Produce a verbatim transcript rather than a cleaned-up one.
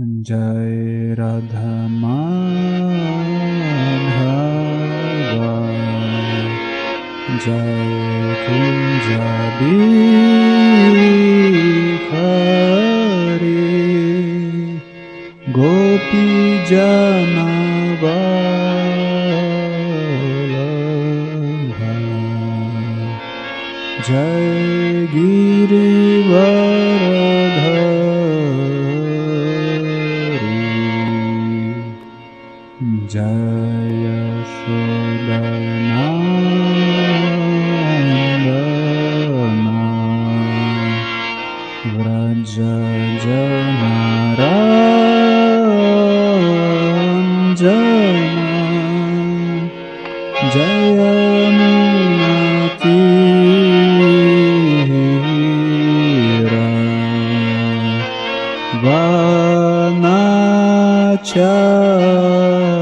जय राधा माधवा जय कुंज बिहारी गोपी जना वल्लभा जय गिरिवरधारी जय यशोदनंदना व्रज जनारंजना जय यमुनातीरा वनचारी